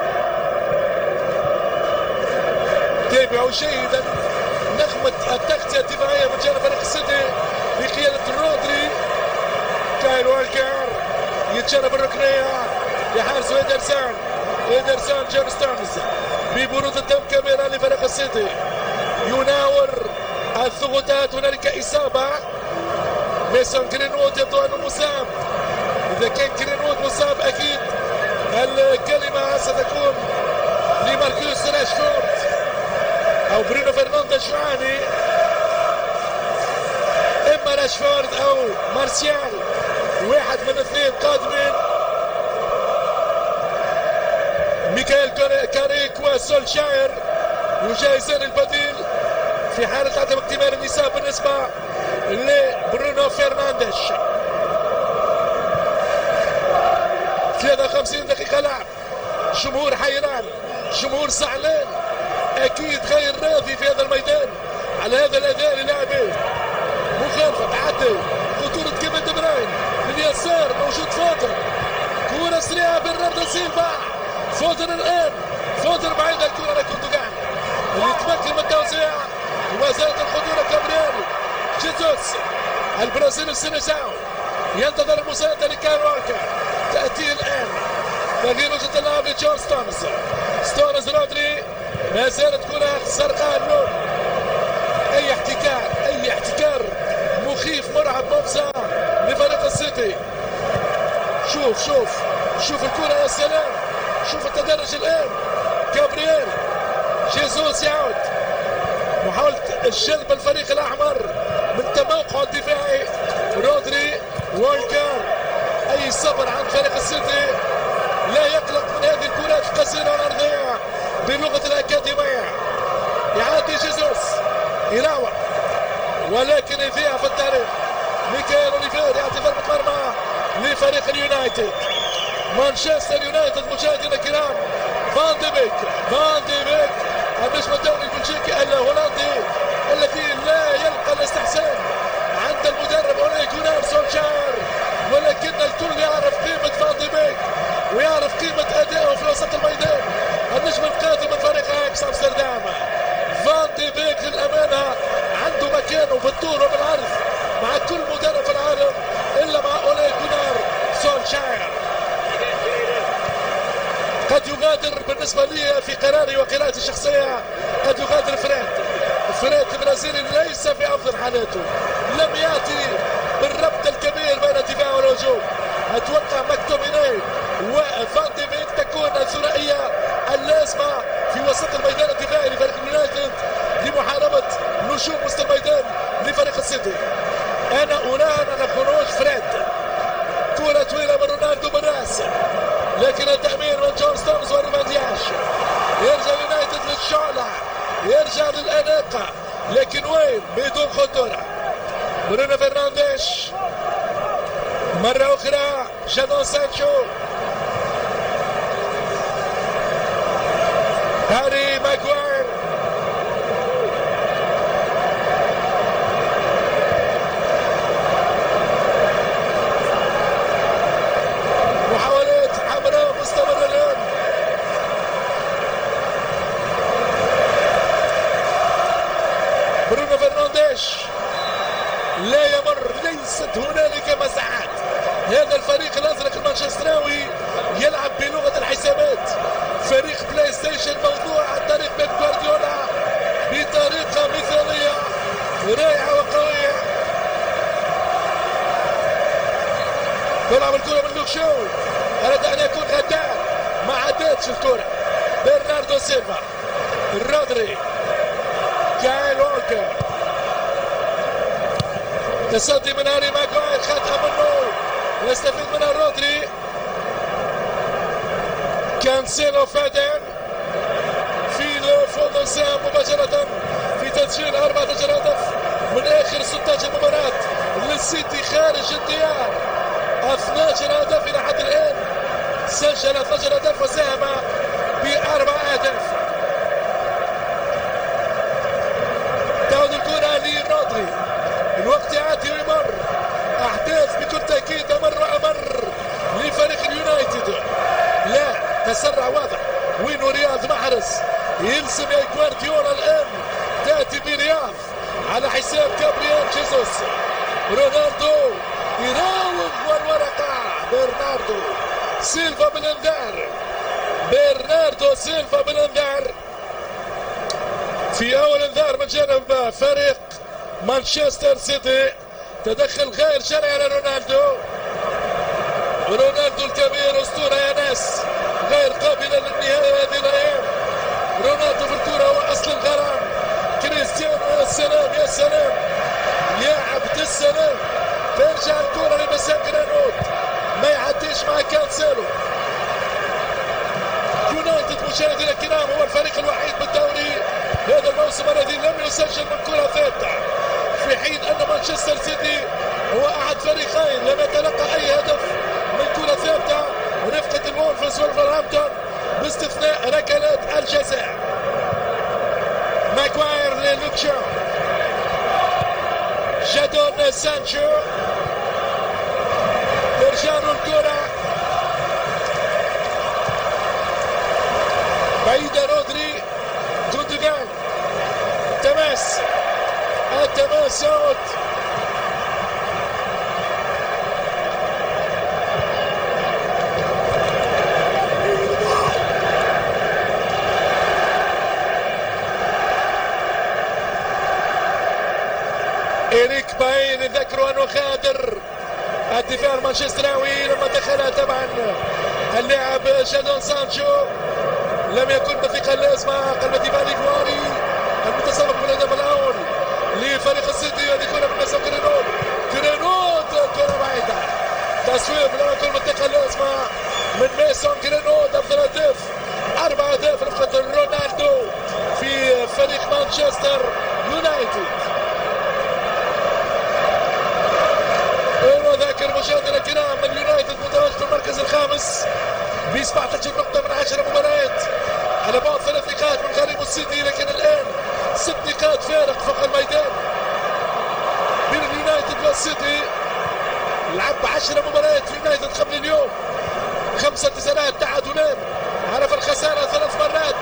[SPEAKER 2] تابعوا جيدا نغمة التغطية الدفاعية من جانب فريق السيتي بقيادة رودري. كايل والكر يتجنب الركنية لحارس إيدرسون جون ستونز ببرود الدم كبيرة لفريق السيتي يناور الضغوطات. هنالك إصابة، ميسون جرينوود يبدو أنه مصاب. إذا كان جرينوود مصاب أكيد الكلمة ستكون لماركوس راشفورد أو برونو فرنانديز يعاني، إما راشفورد أو مارسيال، واحد من الاثنين قادمين. ميكائيل كاريك وسولشاير يجهزان البديل في حالة عدم اكتمال النساب بالنسبة لبرونو فرنانديز. 53 دقيقة لعب، جمهور حيران، جمهور زعلان، أكيد غير راضي في هذا الميدان على هذا الأداء للاعبين. مخالفة تعدي، خطورة كيفن دي بروين من اليسار، موجود فوتن، كرة سريعة برناردو سيلفا، فوتن الآن، فوتن بعيدة الكرة لكوندوغان اللي يتمكن من التوزيع، وما زالت الخطورة كابرييل جيسوس البرازيلي السينيساو ينتظر المساعدة لكايل والكر. تأتي الآن تغيير وجهة اللعب لجون ستونز رودري، ما زالت كرة زرقاء اللون. أي احتكار مخيف مرعب مفزع لفريق السيتي. شوف الكرة يا سلام، شوف التدرج الآن. جابرييل جيسوس يعود، محاولة جلب الفريق الأحمر من تموقعه الدفاعي. رودري والكر، أي صبر عند فريق السيتي، لا يقلق من هذه الكرات القصيرة الأرضية بلغة الأكاديمية. يعدي جيسوس يراوغ ولكن يضيع في التاريخ. ميكائيل أوليفير يعطي ضربة مرمى لفريق اليونايتد. مانشستر يونايتد مشاهدينا الكرام، فان دي بيك النجم الدولي البلجيكي الهولندي الذي لا يلقى الاستحسان عند المدرب أولي جونار سولشاير، ولكن الكل يعرف قيمة فان دي بيك ويعرف قيمة أدائه في وسط الميدان. النجم القادم من فريق اياكس امستردام فان دي بيك للأمانة عنده مكانه بالطول وبالعرض مع كل مدرب في العالم إلا مع أولي جونار سولشاير. قد يغادر بالنسبة لي في قراري وقراءتي الشخصية، قد يغادر فريد البرازيلي ليس في أفضل حالاته، لم يأتي بالربط الكبير بين الدفاع والهجوم. أتوقع ماكتوميناي وفان دي بيك تكون الثنائية اللازمة في وسط الميدان الدفاعي لفريق اليونايتد لمحاربة نجوم وسط الميدان لفريق السيتي. أنا أراهن خروج فريد، كرة طويلة من رونالدو بالراس، لكن التأمين من جون ستونز والريماندياج. يرجع يونايتد للشعلة، يرجع للأناقة، لكن وين؟ بدون خطورة. برونو فرنانديز مرة أخرى، جادون سانشو، هاري ماغواير، محاولات حمراء مستمرة الآن. برونو فرنانديز لا يمر، ليست هنالك مساحات. هذا الفريق الازرق المانشستراوي يلعب بلغه الحسابات، فريق بلاي ستيشن موضوع عن طريق بيب جوارديولا بطريقه مثاليه رائعه وقويه. تلعب الكره من لوك شو، اراد ان يكون غدار، ما عدتش الكره. برناردو سيلفا، رودري، كايل والكر، تصدي من هاري ماغواير، خطأ منه يستفيد منها رودري. كانسيلو فادن في فوضى سام مباشرة في تسجيل 14 هدف من آخر 16 مباراة للسيتي خارج الديار. 12 هدف إلى حد الآن، سجل 12 هدف وساهم ب4 أهداف. تعود الكرة لرودري، الوقت يعدي ويمر، أحداث بكل تأكيد أمر لفريق اليونايتد. يلزم يا جوارديولا الآن تأتي برياض على حساب جابرييل جيسوس. رونالدو يراوغ والورقة. برناردو سيلفا بالانذار. برناردو سيلفا بالانذار في أول انذار من جانب فريق مانشستر سيتي. تدخل غير شرعي على رونالدو. رونالدو الكبير أسطورة يا ناس، غير قابلة للنهاية هذه الأيام. رونالدو في الكرة هو أصل الغرام. كريستيانو يا سلام يا سلام يا عبد السلام. ترجع الكرة لمساك رانوت، ما يعديش مع كانسيلو. يونايتد مشاهدينا الكرام هو الفريق الوحيد بالدوري هذا الموسم الذي لم يسجل من كرة ثابتة، في حين أن مانشستر سيتي هو أحد فريقين لم يتلقى أي هدف من كرة ثابتة ورفقة الولفز والفرهامبتون باستثناء ركلات الجزاء. ماغواير للوكشو، جادون سانشو، ترجع الكرة بعيدة. رودري، جوندوغان، تماس، التماس يعود. إريك باين يذكروا أنه غادر الدفاع المانشستراوي لما دخل طبعا اللاعب جادون سانشو. لم يكن بثقة اللازمة قلب دفاع الإيفواري المتسابق بالهدف الأول لفريق السيتي. هذه كرة من مسام جرينوت. جرينوت كرة بعيدة، تصويب لم يكن بالثقة اللازمة من ميسون جرينوت. أفضل هدف، 4 أهداف رفقة رونالدو في فريق مانشستر يونايتد. وذاكر مشاهدينا الكرام من يونايتد متواجد في المركز الخامس ب 17 نقطة من 10 مباريات على بعد 3 نقاط من غريم السيتي، لكن الآن 6 نقاط فارق فوق الميدان بين اليونايتد والسيتي. لعب 10 مباريات اليونايتد قبل اليوم، 5 انتصارات، تعادلين، عرف الخسارة 3 مرات.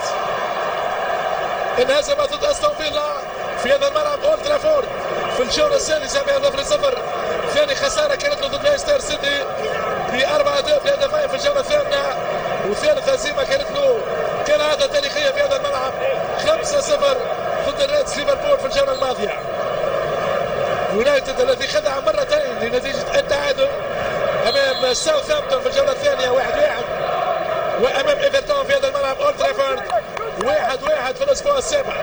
[SPEAKER 2] انهزم ضد استون فيلا في هذا الملعب اولد ترافورد في الجولة السادسة ب1-0. ثاني خسارة كانت له ضد ليستر سيتي ب4 أهداف لهدفين في الجولة الثامنة، وثالث هزيمة كانت له كالعادة تاريخية في هذا الملعب 5-0 ضد الريدز ليفربول في الجولة الماضية. يونايتد الذي خدع مرتين لنتيجة التعادل أمام ساوثهامبتون في الجولة الثانية 1-1، وأمام إيفرتون في هذا الملعب أولد ترافورد 1-1 في الأسبوع السابع.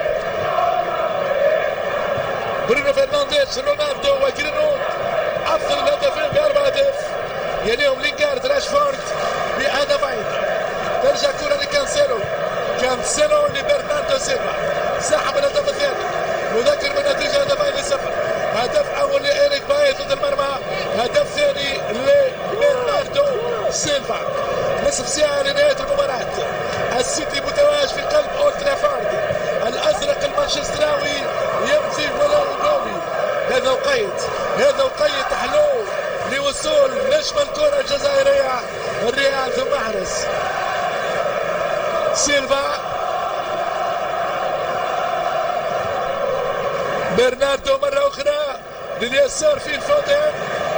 [SPEAKER 2] برونو فرنانديز، رونالدو وجرينوت أفضل الهدافين ب4 أهداف، يليهم لينغارد، راشفورد بهدفين. ترجع كرة لكانسيلو، كانسيلو لبرناردو سيلفا، سحب الهدف الثاني. نذكر بالنتيجة 2-0. هدف أول لإيريك باي ضد المرمى، هدف ثاني لبرناردو سيلفا. نصف ساعة لنهاية المباراة، السيتي متواجد في قلب أولد ترافورد. الأزرق المانشستراوي يمضي ولا يبالي. هذا وقيت حلو لوصول نجم الكرة الجزائرية الريال ثم محرز. سيلفا، برناردو مرة أخرى لليسار في فودن.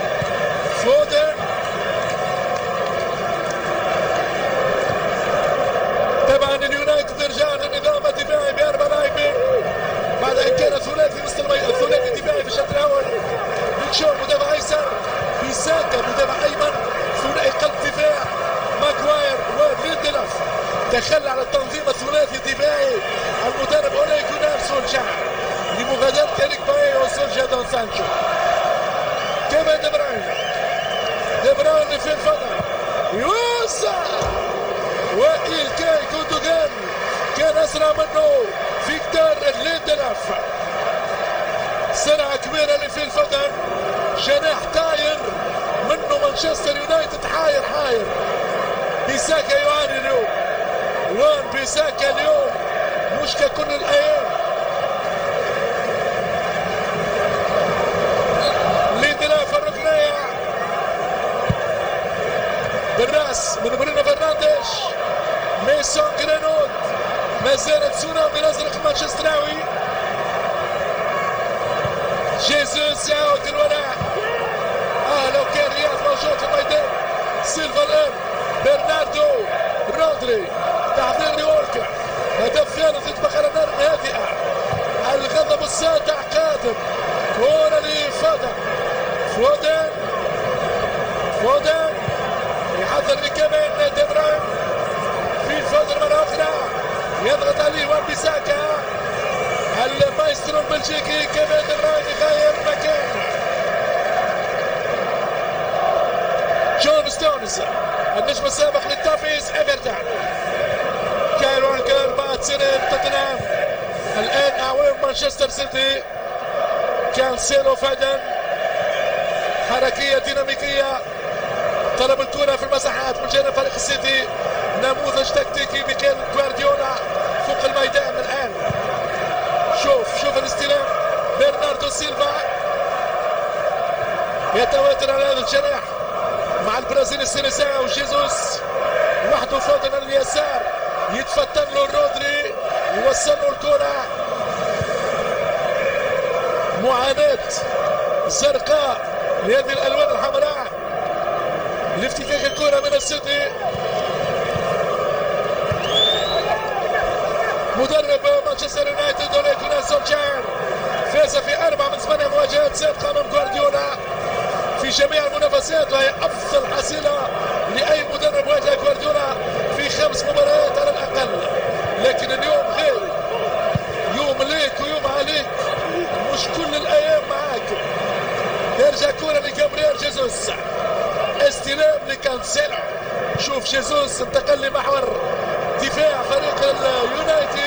[SPEAKER 2] طبعا اليونايتد رجع للنظام الدفاعي ب4 لاعبين بعد ان كان ثلاثي وسط الثلاثي الدفاعي في الشوط الاول. بيتشو مدافع ايسر، بيساكا مدافع ايمن، ثنائي قلب دفاع ماغواير وليندلوف. تخلى على التنظيم الثلاثي الدفاعي المدرب اولي جونار سولشاير لمغادرة إريك باي وسولجا دون سانشو. كيفن دي بروين في الفضل يوسع، وإلكاي جوندوغان كان أسرع منه فيكتور ليندلوف. سرعة كبيرة لفي الفضل، جناح طاير منه مانشستر يونايتد حاير. بيساكا يعاني اليوم، وان بيساكا اليوم مش ككل الأيام. ليندلوف الركنية بالراس من برونو فرنانديز. ميسون جرينوت ما زالت تسونامي الازرق المانشستراوي. جيسوس يعود الولاء. لو كان رياض موجود في الميدان. سيلفا الان برناردو رودري تحضير لوالكر. هدف ثالث يطبخ على نار هادئه. الغضب الساطع قادم. كرة لفودن. فودن يحضر لكمان دي بروين. في فودن مرة أخرى يضغط عليه وبيساكا. المايسترو البلجيكي كمان دي بروين يغير مكان. جون ستونز النجم السابق للتافيز ايفرتون. كايل ووكر بعد سنين توتنهام الان اعوان مانشستر سيتي. كانسيلو فادن حركيه ديناميكيه. طلب الكره في المساحات من جانب فريق السيتي. نموذج تكتيكي ميكيل غوارديولا فوق الميدان الان. شوف الاستلام. برناردو سيلفا يتواتر على هذا الجناح مع البرازيلي سينيسا وجيزوس وحده. فودن على اليسار يتفتن له رودري يوصل له الكره. معاناة زرقاء لهذه الالوان الحمراء لافتكاك الكره من السيتي. مدرب مانشستر يونايتد اولي جونار سولشاير فاز في 4 من 8 مواجهات سابقه امام غوارديولا في جميع المنافسات، وهي افضل حصيله لاي مدرب واجه غوارديولا في 5 مباريات على الاقل. لكن اليوم غير، يوم ليك ويوم عليك، مش كل الايام معاك. يرجع كوره لجابرييل جيسوس، استلام لكانسيلو. شوف جيسوس انتقل لمحور دفاع فريق اليونايتد